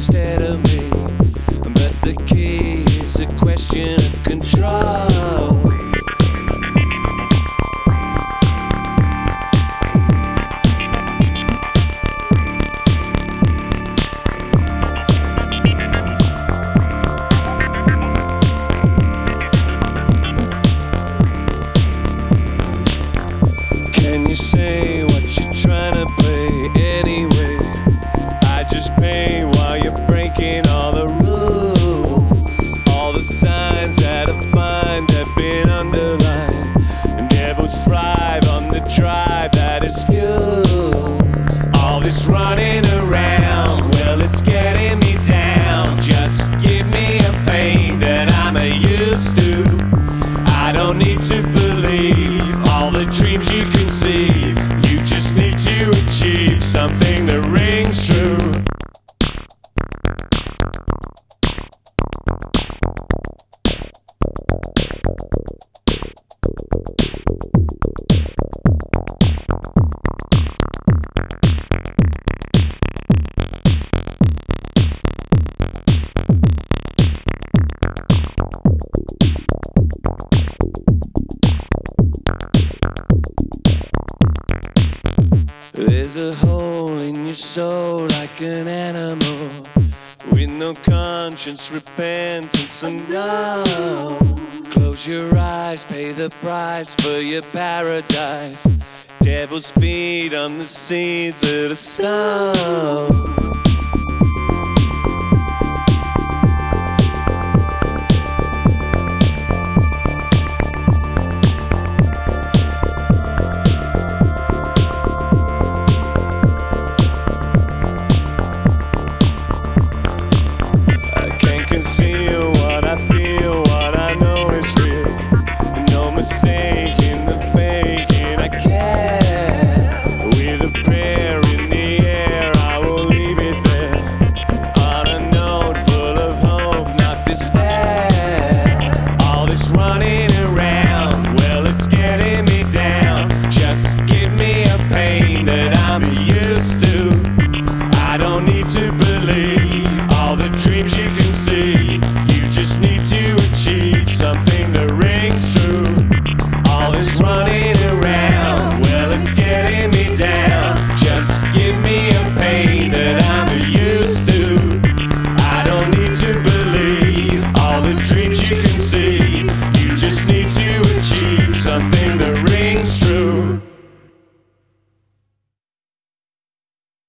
instead of me. But the key is a question of control. Can you say what you're trying to play anyway? I just pay while you're breaking all the rules. All the signs that I find have been underlined. And devils thrive on the drive that is fuel. All this running around, well, it's getting me down. Just give me a pain that I'm used to. I don't need to believe all the dreams you conceive. You just need to achieve something that rings true. There's a hole in your soul like an animal, with no conscience, repentance, and no. Close your eyes, pay the price for your paradise. Devils feed on the seeds of the soul.